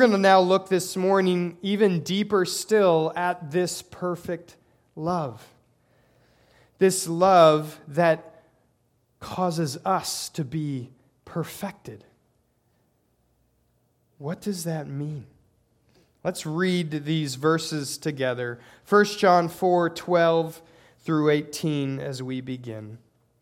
going to now look this morning even deeper still at this perfect love. This love that causes us to be perfected. What does that mean? Let's read these verses together. 1 John 4:12 through 18 as we begin.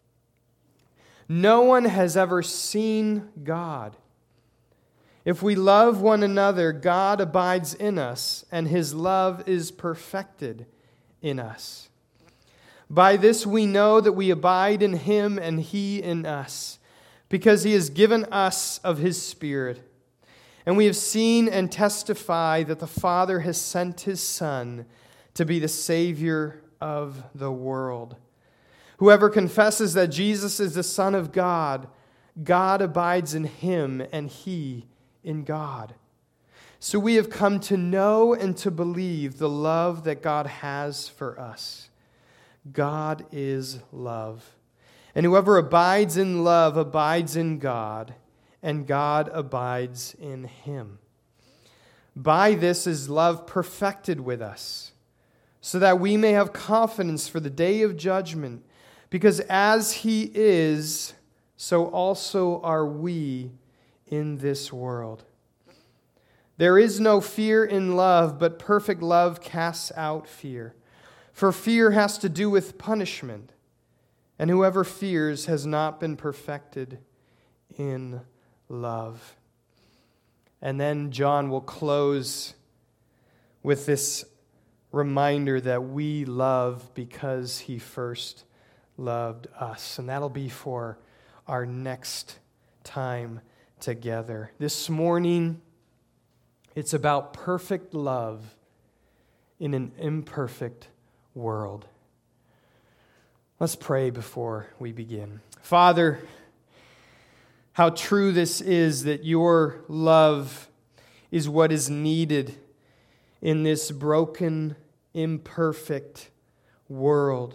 No one has ever seen God. If we love one another, God abides in us, and His love is perfected in us. By this we know that we abide in Him and He in us, because He has given us of His Spirit. And we have seen and testify that the Father has sent His Son to be the Savior of the world. Whoever confesses that Jesus is the Son of God, God abides in Him and He in God. So we have come to know and to believe the love that God has for us. God is love. And whoever abides in love abides in God, and God abides in him. By this is love perfected with us, so that we may have confidence for the day of judgment, because as He is, so also are we in this world. There is no fear in love, but perfect love casts out fear. For fear has to do with punishment, and whoever fears has not been perfected in love. And then John will close with this reminder that we love because He first loved us. And that'll be for our next time together. This morning, it's about perfect love in an imperfect world. Let's pray before we begin. Father, how true this is that Your love is what is needed in this broken, imperfect world.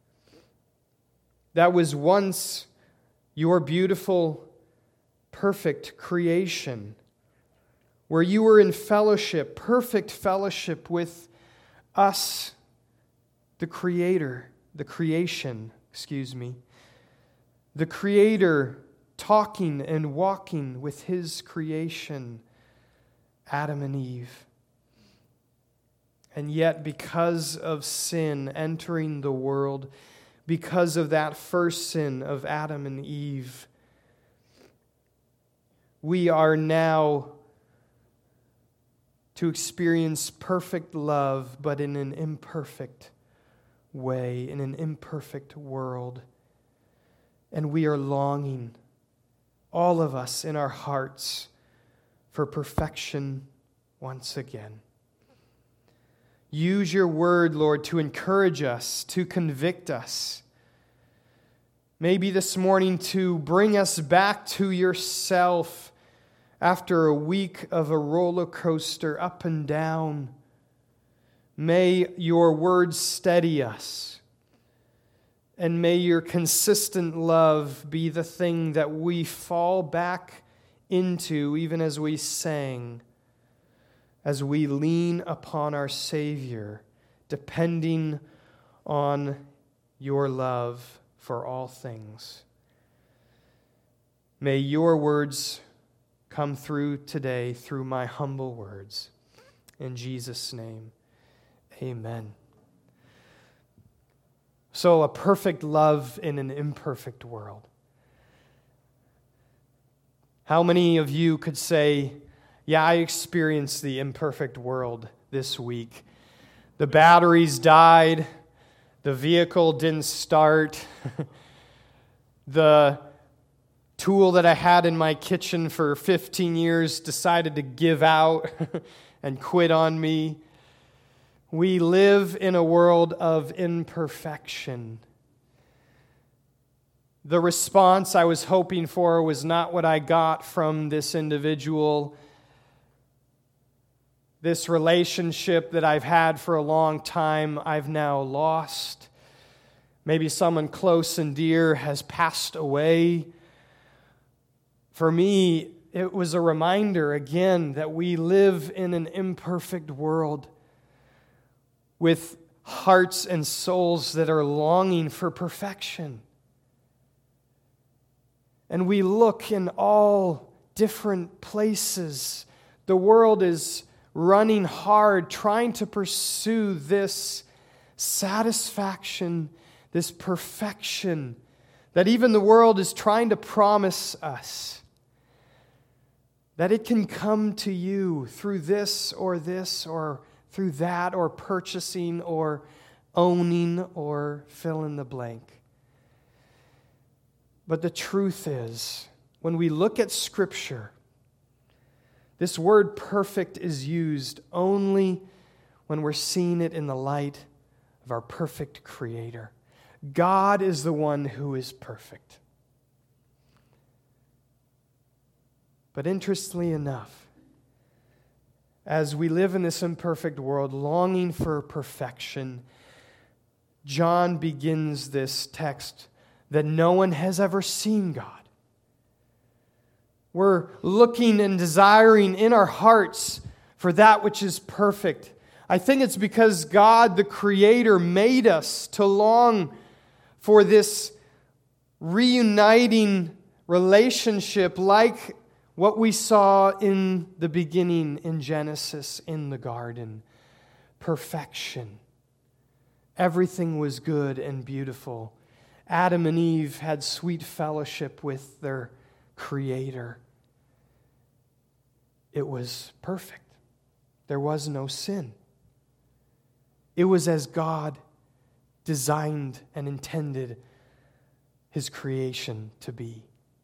That was once Your beautiful, perfect creation, where You were in fellowship, perfect fellowship with us, the Creator, the creation, the Creator talking and walking with His creation, Adam and Eve. And yet, because of sin entering the world, because of that first sin of Adam and Eve, we are now to experience perfect love, but in an imperfect way, in an imperfect world. And we are longing, all of us in our hearts, for perfection once again. Use Your word, Lord, to encourage us, to convict us. Maybe this morning to bring us back to Yourself after a week of a roller coaster up and down. May Your word steady us. And may Your consistent love be the thing that we fall back into, even as we sang, as we lean upon our Savior, depending on Your love for all things. May Your words come through today through my humble words. In Jesus' name, amen. So, a perfect love in an imperfect world. How many of you could say, yeah, I experienced the imperfect world this week? The batteries died. The vehicle didn't start. The tool that I had in my kitchen for 15 years decided to give out and quit on me. We live in a world of imperfection. The response I was hoping for was not what I got from this individual. This relationship that I've had for a long time, I've now lost. Maybe someone close and dear has passed away. For me, it was a reminder again that we live in an imperfect world with hearts and souls that are longing for perfection. And we look in all different places. The world is running hard, trying to pursue this satisfaction, this perfection that even the world is trying to promise us. That it can come to you through this, or through that, or purchasing, or owning, or fill in the blank. But the truth is, when we look at Scripture, this word perfect is used only when we're seeing it in the light of our perfect Creator. God is the one who is perfect. But interestingly enough, as we live in this imperfect world, longing for perfection, John begins this text that no one has ever seen God. We're looking and desiring in our hearts for that which is perfect. I think it's because God, the Creator, made us to long for this reuniting relationship like what we saw in the beginning in Genesis in the garden. Perfection. Everything was good and beautiful. Adam and Eve had sweet fellowship with their Creator. It was perfect. There was no sin. It was as God designed and intended His creation to be.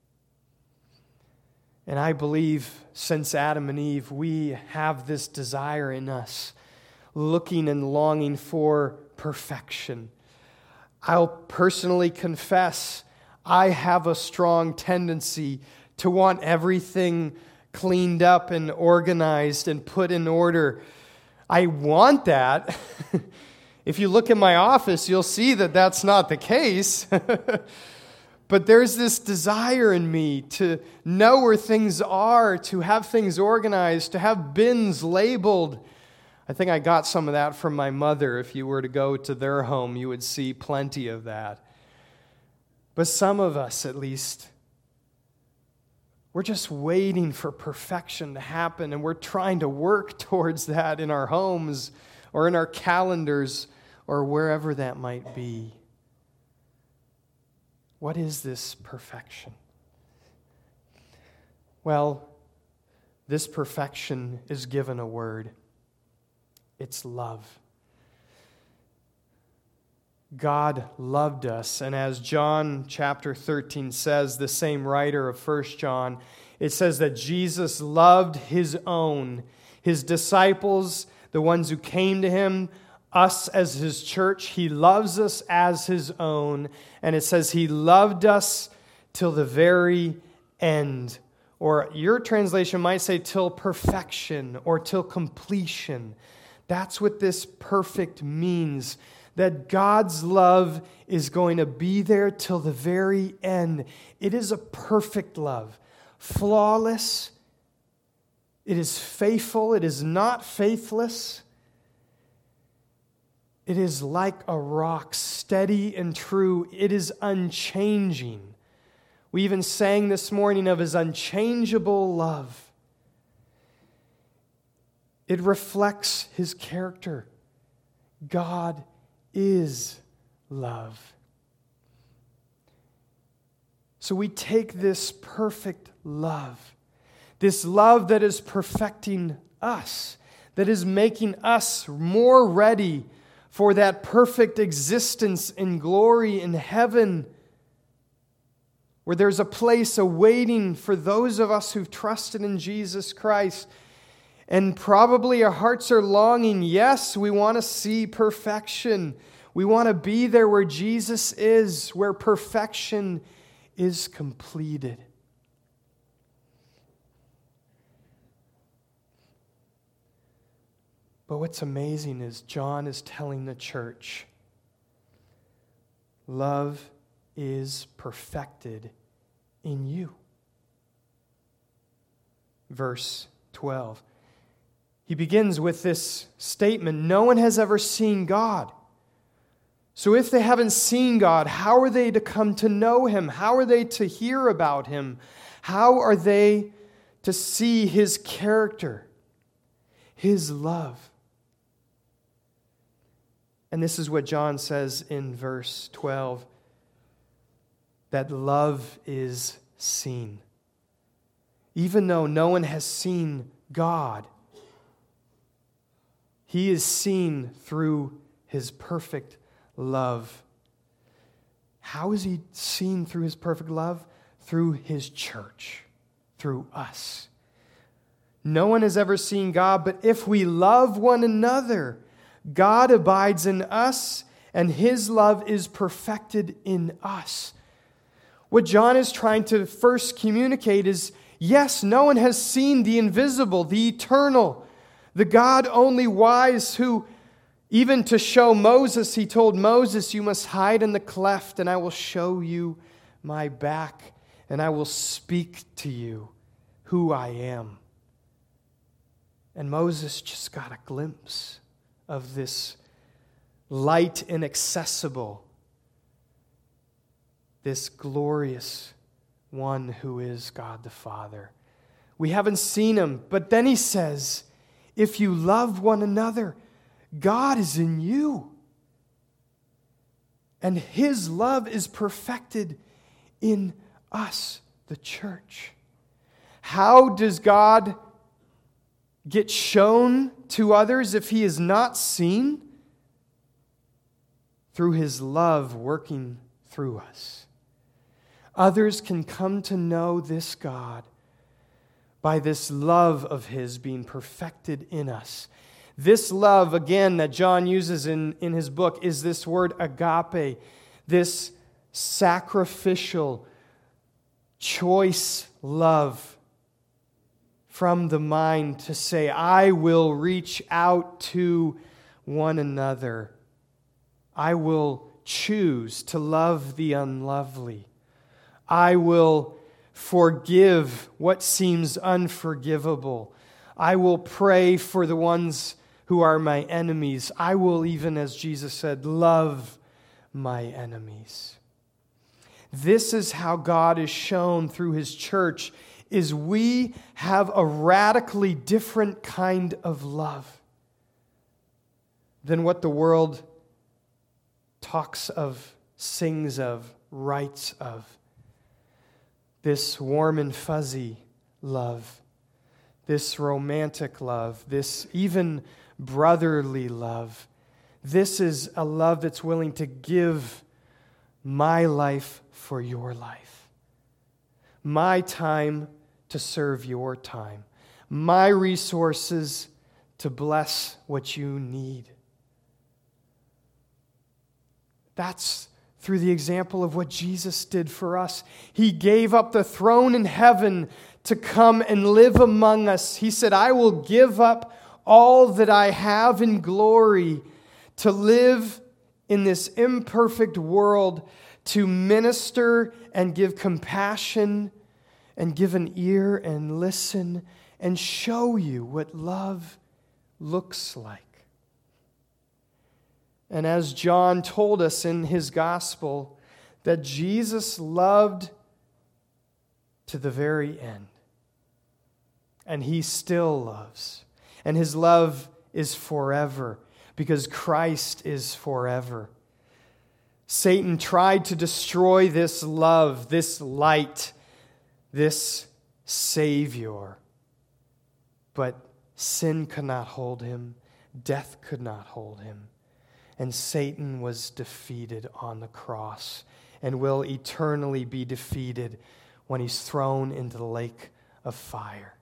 And I believe since Adam and Eve, we have this desire in us, looking and longing for perfection. I'll personally confess, I have a strong tendency to want everything cleaned up and organized and put in order. I want that. If you look at my office, you'll see that that's not the case. But there's this desire in me to know where things are, to have things organized, to have bins labeled. I think I got some of that from my mother. If you were to go to their home, you would see plenty of that. But some of us, at least, we're just waiting for perfection to happen, and we're trying to work towards that in our homes or in our calendars or wherever that might be. What is this perfection? Well, this perfection is given a word. It's love. God loved us, and as John chapter 13 says, the same writer of 1 John, it says that Jesus loved His own, His disciples, the ones who came to Him, us as His church. He loves us as His own, and it says He loved us till the very end. Or your translation might say till perfection or till completion. That's what this perfect means. That God's love is going to be there till the very end. It is a perfect love, flawless. It is faithful. It is not faithless. It is like a rock, steady and true. It is unchanging. We even sang this morning of His unchangeable love. It reflects His character. God is love. So we take this perfect love, this love that is perfecting us, that is making us more ready for that perfect existence in glory in heaven, where there's a place awaiting for those of us who've trusted in Jesus Christ. And probably our hearts are longing. Yes, we want to see perfection. We want to be there where Jesus is, where perfection is completed. But what's amazing is John is telling the church, love is perfected in you. verse 12. He begins with this statement, no one has ever seen God. So if they haven't seen God, how are they to come to know Him? How are they to hear about Him? How are they to see His character, His love? And this is what John says in verse 12, that love is seen. Even though no one has seen God, He is seen through His perfect love. How is He seen through His perfect love? Through His church, through us. No one has ever seen God, but if we love one another, God abides in us, and His love is perfected in us. What John is trying to first communicate is, yes, no one has seen the invisible, the eternal, the God only wise, who, even to show Moses, He told Moses, you must hide in the cleft, and I will show you my back, and I will speak to you who I am. And Moses just got a glimpse of this light inaccessible, this glorious one who is God the Father. We haven't seen Him, but then He says, if you love one another, God is in you. And His love is perfected in us, the church. How does God get shown to others if He is not seen? Through His love working through us. Others can come to know this God by this love of His being perfected in us. This love, again, that John uses in his book is this word agape, this sacrificial, choice love from the mind to say, I will reach out to one another. I will choose to love the unlovely. I will forgive what seems unforgivable. I will pray for the ones who are my enemies. I will even, as Jesus said, love my enemies. This is how God is shown through His church, is we have a radically different kind of love than what the world talks of, sings of, writes of. This warm and fuzzy love, this romantic love, this even brotherly love. This is a love that's willing to give my life for your life, my time to serve your time, my resources to bless what you need. That's through the example of what Jesus did for us. He gave up the throne in heaven to come and live among us. He said, I will give up all that I have in glory to live in this imperfect world, to minister and give compassion and give an ear and listen and show you what love looks like. And as John told us in his gospel, that Jesus loved to the very end. And He still loves. And His love is forever because Christ is forever. Satan tried to destroy this love, this light, this Savior. But sin could not hold Him. Death could not hold Him. And Satan was defeated on the cross and will eternally be defeated when he's thrown into the lake of fire.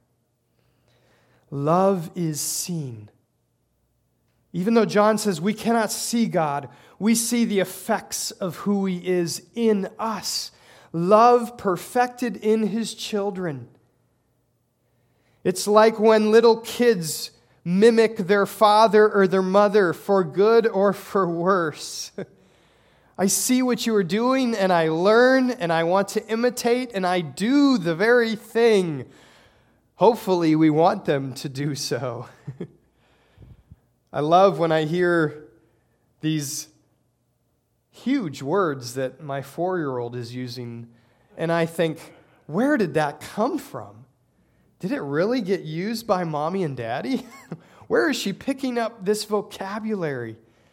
Love is seen. Even though John says we cannot see God, we see the effects of who He is in us. Love perfected in His children. It's like when little kids mimic their father or their mother for good or for worse. I see what you are doing and I learn and I want to imitate and I do the very thing, Hopefully, we want them to do so. I love when I hear these huge words that my 4-year-old is using, and I think, where did that come from? Did it really get used by mommy and daddy? Where is she picking up this vocabulary?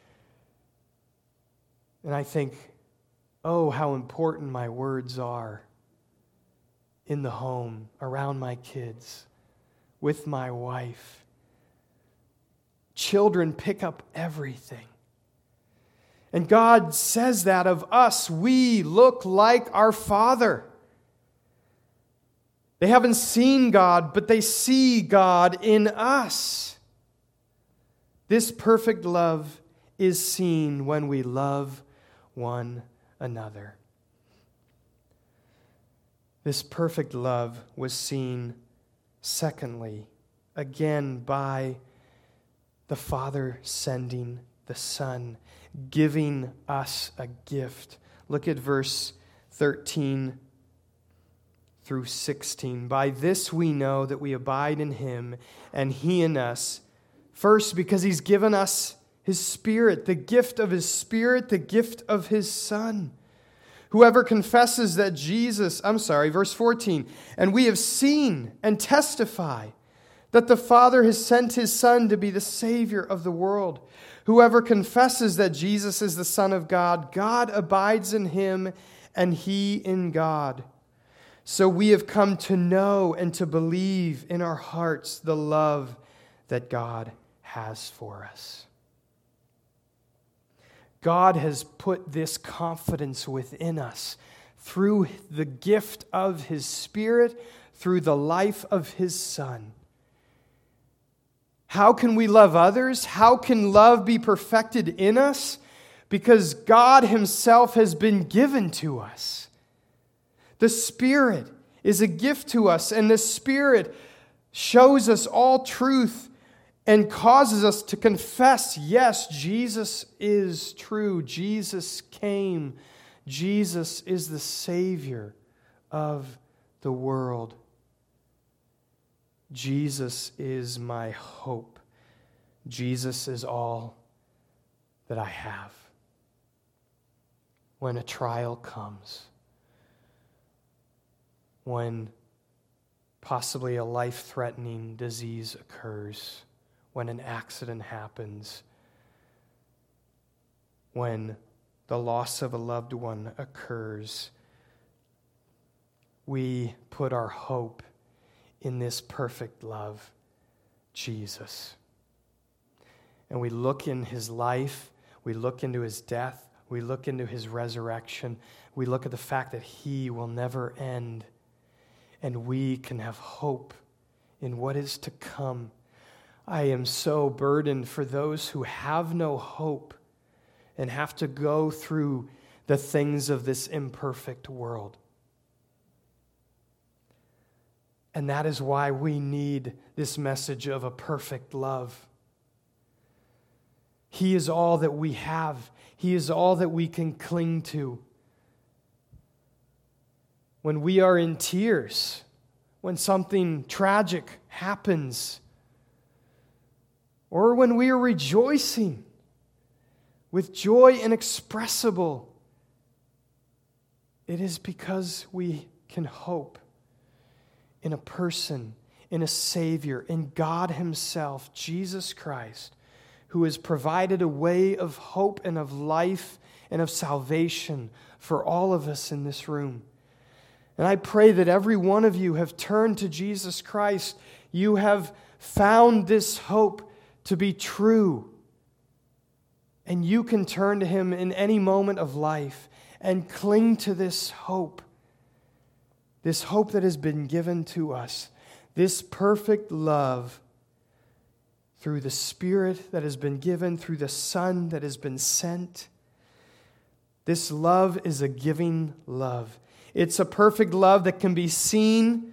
And I think, oh, how important my words are in the home, around my kids, with my wife. Children pick up everything. And God says that of us. We look like our Father. They haven't seen God, but they see God in us. This perfect love is seen when we love one another. This perfect love was seen, secondly, again by the Father sending the Son, giving us a gift. Look at verse 13 through 16. By this we know that we abide in Him and He in us. First, because He's given us His Spirit, the gift of His Spirit, the gift of His Son. Whoever confesses that verse 14, and we have seen and testify that the Father has sent His Son to be the Savior of the world. Whoever confesses that Jesus is the Son of God, God abides in Him and He in God. So we have come to know and to believe in our hearts the love that God has for us. God has put this confidence within us through the gift of His Spirit, through the life of His Son. How can we love others? How can love be perfected in us? Because God Himself has been given to us. The Spirit is a gift to us, and the Spirit shows us all truth and causes us to confess, yes, Jesus is true. Jesus came. Jesus is the Savior of the world. Jesus is my hope. Jesus is all that I have. When a trial comes, when possibly a life-threatening disease occurs, when an accident happens, when the loss of a loved one occurs, we put our hope in this perfect love, Jesus. And we look in His life, we look into His death, we look into His resurrection, we look at the fact that He will never end, and we can have hope in what is to come. I am so burdened for those who have no hope and have to go through the things of this imperfect world. And that is why we need this message of a perfect love. He is all that we have. He is all that we can cling to. When we are in tears, when something tragic happens, or when we are rejoicing with joy inexpressible, it is because we can hope in a person, in a Savior, in God Himself, Jesus Christ, who has provided a way of hope and of life and of salvation for all of us in this room. And I pray that every one of you have turned to Jesus Christ. You have found this hope to be true. And you can turn to Him in any moment of life and cling to this hope that has been given to us, this perfect love through the Spirit that has been given, through the Son that has been sent. This love is a giving love. It's a perfect love that can be seen.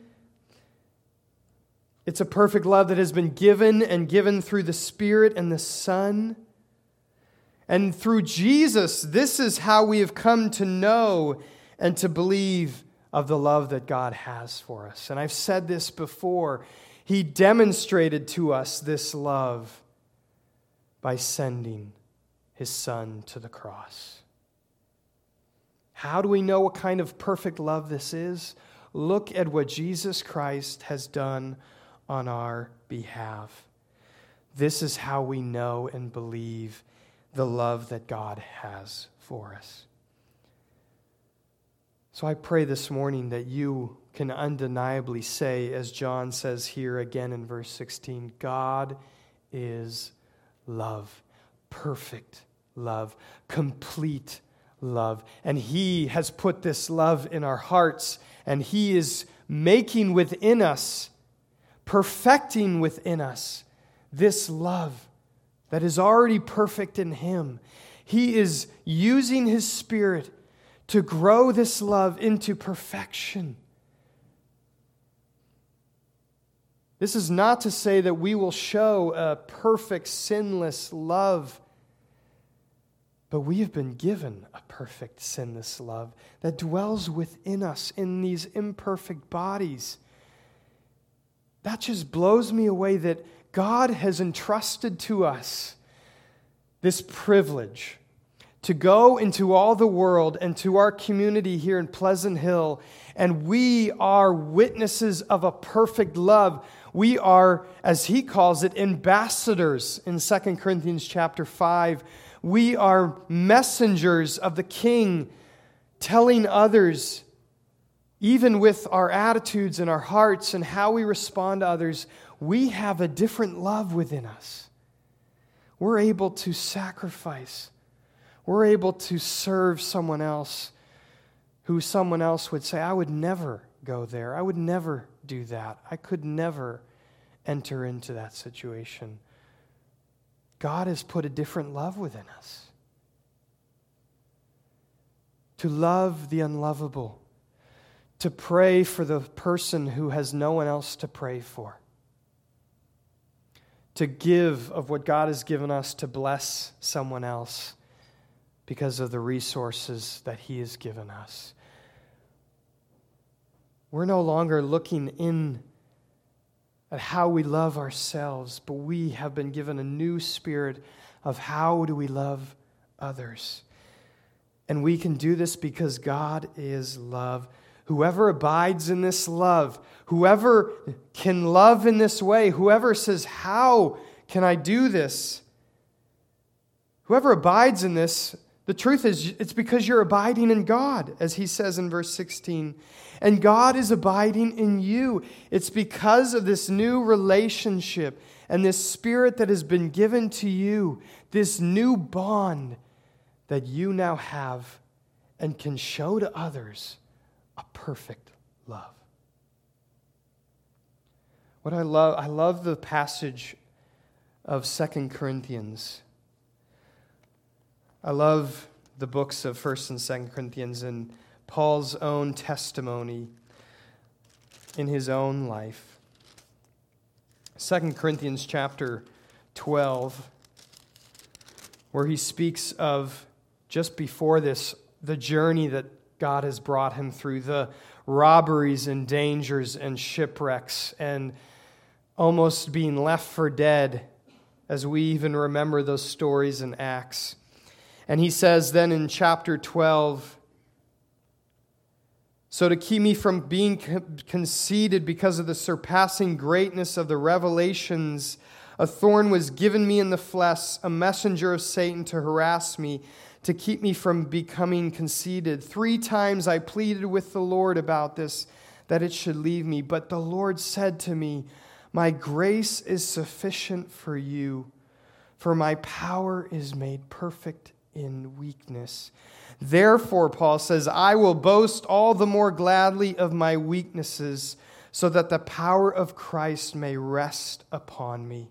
It's a perfect love that has been given through the Spirit and the Son. And through Jesus, this is how we have come to know and to believe of the love that God has for us. And I've said this before. He demonstrated to us this love by sending His Son to the cross. How do we know what kind of perfect love this is? Look at what Jesus Christ has done on our behalf. This is how we know and believe the love that God has for us. So I pray this morning that you can undeniably say, as John says here again in verse 16, God is love, perfect love, complete love. And He has put this love in our hearts, and He is making within us, perfecting within us, this love that is already perfect in Him. He is using His Spirit to grow this love into perfection. This is not to say that we will show a perfect, sinless love, but we have been given a perfect, sinless love that dwells within us in these imperfect bodies. That just blows me away that God has entrusted to us this privilege to go into all the world and to our community here in Pleasant Hill, and we are witnesses of a perfect love. We are, as he calls it, ambassadors in 2 Corinthians chapter 5. We are messengers of the King, telling others, even with our attitudes and our hearts and how we respond to others, we have a different love within us. We're able to sacrifice. We're able to serve someone else who someone else would say, I would never go there. I would never do that. I could never enter into that situation. God has put a different love within us. To love the unlovable. To pray for the person who has no one else to pray for. To give of what God has given us to bless someone else because of the resources that He has given us. We're no longer looking in at how we love ourselves, but we have been given a new spirit of how do we love others. And we can do this because God is love. Whoever abides in this love, whoever can love in this way, whoever says, how can I do this? Whoever abides in this, the truth is, it's because you're abiding in God, as he says in verse 16. And God is abiding in you. It's because of this new relationship and this Spirit that has been given to you, this new bond that you now have and can show to others a perfect love. What I love the passage of 2 Corinthians. I love the books of 1 and 2 Corinthians and Paul's own testimony in his own life. 2 Corinthians chapter 12, where he speaks of, just before this, the journey that God has brought him through, the robberies and dangers and shipwrecks and almost being left for dead, as we even remember those stories in Acts. And he says then in chapter 12, so to keep me from being conceited because of the surpassing greatness of the revelations, a thorn was given me in the flesh, a messenger of Satan to harass me, to keep me from becoming conceited. 3 times I pleaded with the Lord about this, that it should leave me. But the Lord said to me, my grace is sufficient for you, for my power is made perfect in weakness. Therefore, Paul says, I will boast all the more gladly of my weaknesses, so that the power of Christ may rest upon me.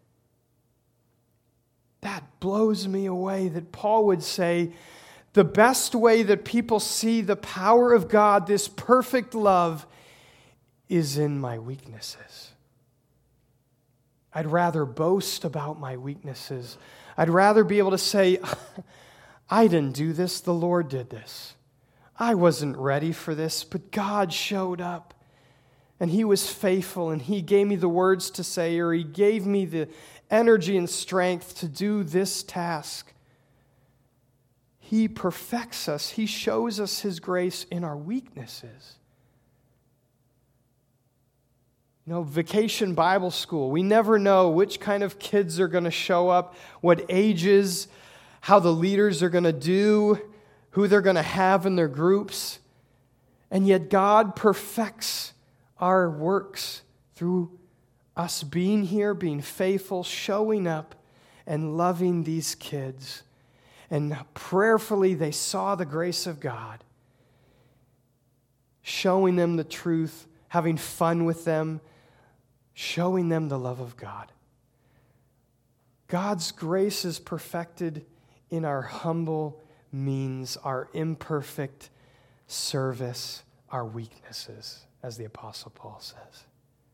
That blows me away that Paul would say, the best way that people see the power of God, this perfect love, is in my weaknesses. I'd rather boast about my weaknesses. I'd rather be able to say, I didn't do this, the Lord did this. I wasn't ready for this, but God showed up. And He was faithful, and He gave me the words to say, or He gave me the energy and strength to do this task. He perfects us. He shows us His grace in our weaknesses. Vacation Bible school. We never know which kind of kids are going to show up, what ages, how the leaders are going to do, who they're going to have in their groups. And yet God perfects our works through us being here, being faithful, showing up, and loving these kids. And prayerfully, they saw the grace of God, showing them the truth, having fun with them, showing them the love of God. God's grace is perfected in our humble means, our imperfect service, our weaknesses, as the Apostle Paul says.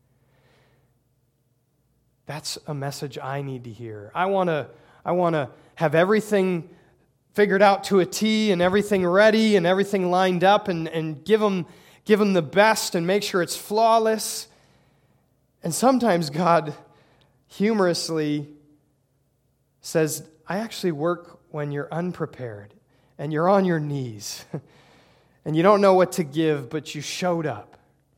That's a message I need to hear. I want to have everything figured out to a T and everything ready and everything lined up and give them the best and make sure it's flawless. And sometimes God humorously says, I actually work when you're unprepared and you're on your knees and you don't know what to give, but you showed up.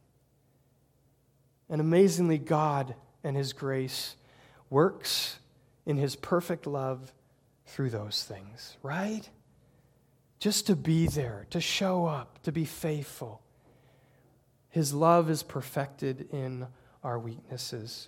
And amazingly, God and His grace works in His perfect love through those things, right? Just to be there, to show up, to be faithful. His love is perfected in our weaknesses.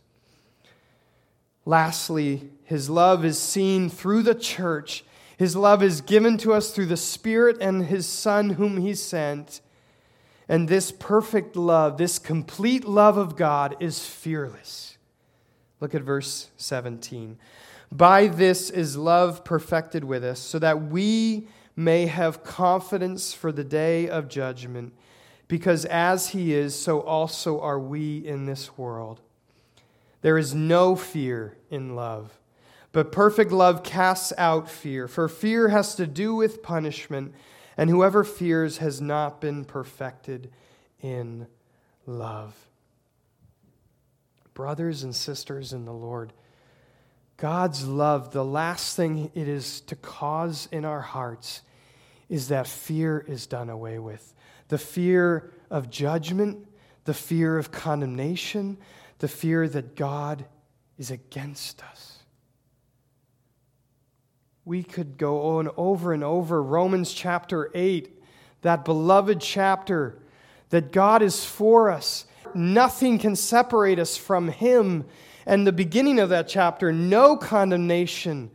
Lastly, His love is seen through the church. His love is given to us through the Spirit and His Son whom He sent. And this perfect love, this complete love of God is fearless. Look at verse 17. By this is love perfected with us, so that we may have confidence for the day of judgment, because as He is, so also are we in this world. There is no fear in love, but perfect love casts out fear, for fear has to do with punishment, and whoever fears has not been perfected in love. Brothers and sisters in the Lord, God's love, the last thing it is to cause in our hearts is that fear is done away with. The fear of judgment, the fear of condemnation, the fear that God is against us. We could go on over and over Romans chapter 8, that beloved chapter, that God is for us. Nothing can separate us from Him. And the beginning of that chapter, no condemnation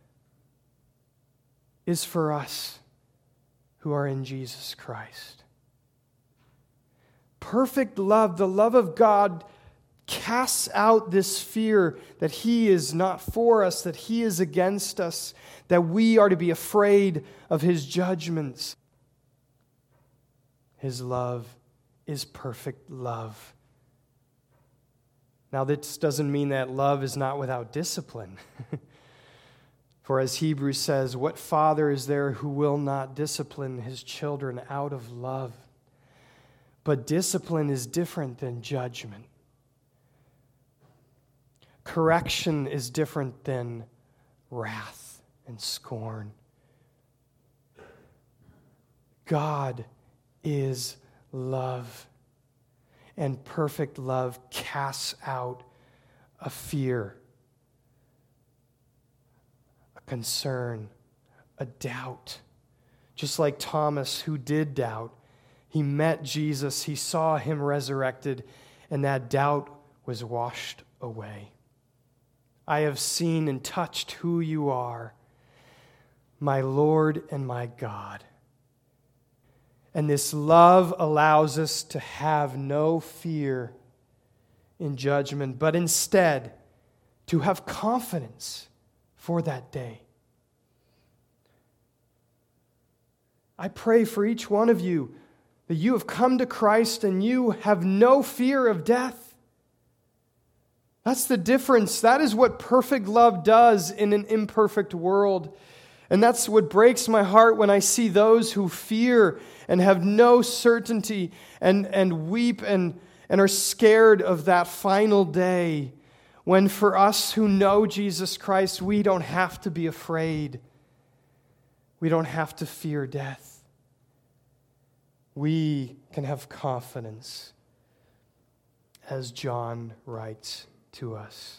is for us who are in Jesus Christ. Perfect love, the love of God, casts out this fear that He is not for us, that He is against us, that we are to be afraid of His judgments. His love is perfect love. Now, this doesn't mean that love is not without discipline. For as Hebrews says, what father is there who will not discipline his children out of love? But discipline is different than judgment. Correction is different than wrath and scorn. God is love. And perfect love casts out a fear, a concern, a doubt. Just like Thomas, who did doubt, he met Jesus, he saw Him resurrected, and that doubt was washed away. I have seen and touched who you are, my Lord and my God. And this love allows us to have no fear in judgment, but instead to have confidence for that day. I pray for each one of you that you have come to Christ and you have no fear of death. That's the difference. That is what perfect love does in an imperfect world. And that's what breaks my heart when I see those who fear and have no certainty and weep and are scared of that final day, when for us who know Jesus Christ, we don't have to be afraid. We don't have to fear death. We can have confidence, as John writes to us.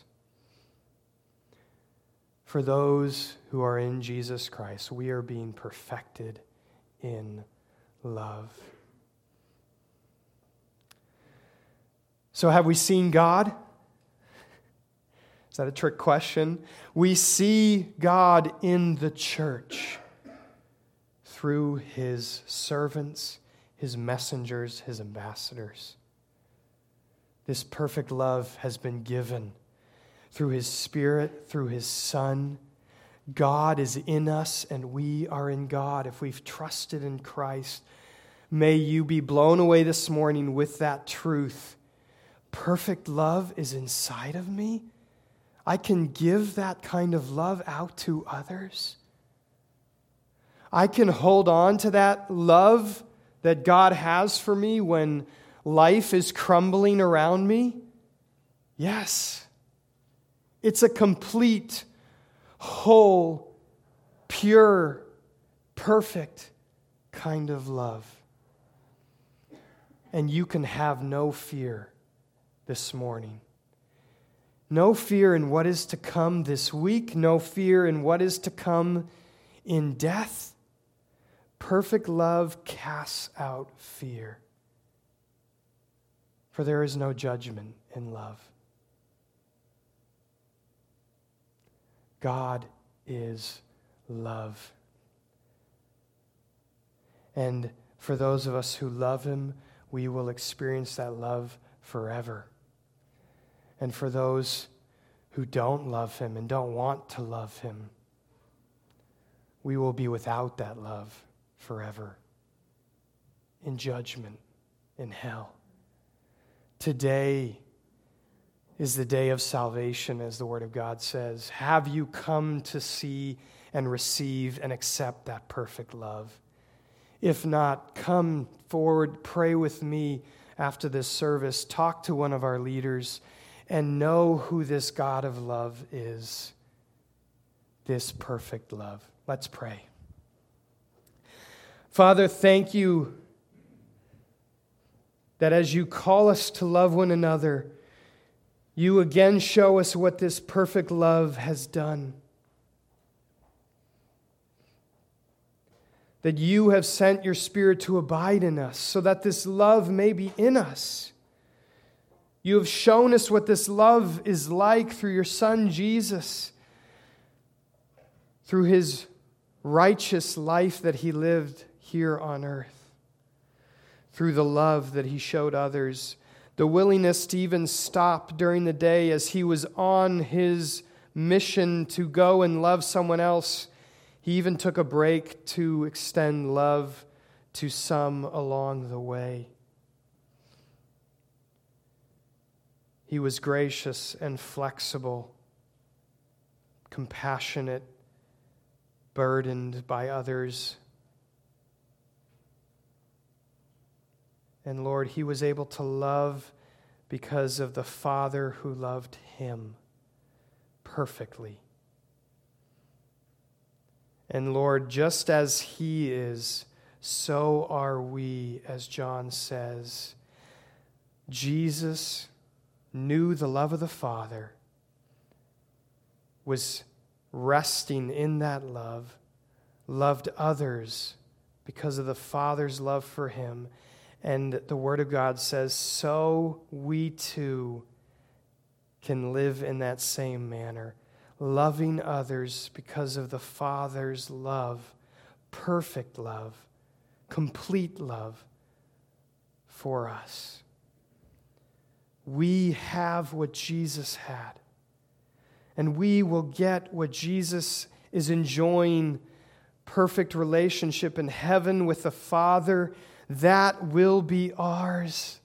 For those who are in Jesus Christ, we are being perfected in love. So have we seen God? Is that a trick question? We see God in the church through His servants, His messengers, His ambassadors. This perfect love has been given through His Spirit, through His Son. God is in us and we are in God if we've trusted in Christ. May you be blown away this morning with that truth. Perfect love is inside of me. I can give that kind of love out to others. I can hold on to that love that God has for me when life is crumbling around me. Yes. It's a complete, whole, pure, perfect kind of love. And you can have no fear this morning. No fear in what is to come this week. No fear in what is to come in death. Perfect love casts out fear. For there is no judgment in love. God is love. And for those of us who love Him, we will experience that love forever. And for those who don't love Him and don't want to love Him, we will be without that love forever, in judgment, in hell. Today is the day of salvation, as the Word of God says. Have you come to see and receive and accept that perfect love? If not, come forward, pray with me after this service, talk to one of our leaders, and know who this God of love is, this perfect love. Let's pray. Father, thank you that as you call us to love one another, you again show us what this perfect love has done. That you have sent your Spirit to abide in us so that this love may be in us. You have shown us what this love is like through your Son, Jesus, through His righteous life that He lived here on earth, through the love that He showed others, the willingness to even stop during the day as He was on His mission to go and love someone else. He even took a break to extend love to some along the way. He was gracious and flexible, compassionate, burdened by others. And Lord, He was able to love because of the Father who loved Him perfectly. And Lord, just as He is, so are we, as John says. Jesus knew the love of the Father, was resting in that love, loved others because of the Father's love for Him. And the Word of God says, so we too can live in that same manner, loving others because of the Father's love, perfect love, complete love for us. We have what Jesus had, and we will get what Jesus is enjoying, perfect relationship in heaven with the Father. That will be ours.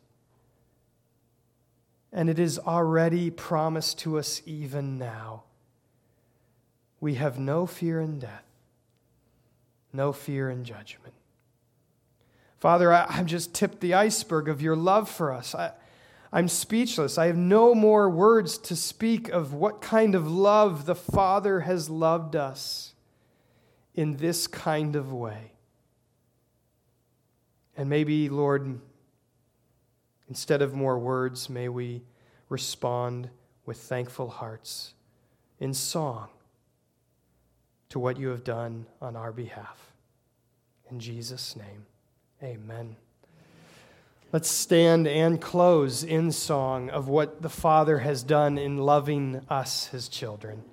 And it is already promised to us even now. We have no fear in death. no fear in judgment. Father, I've just tipped the iceberg of your love for us. I'm speechless. I have no more words to speak of what kind of love the Father has loved us in this kind of way. And maybe, Lord, instead of more words, may we respond with thankful hearts in song to what you have done on our behalf. In Jesus' name, amen. Let's stand and close in song of what the Father has done in loving us, his children.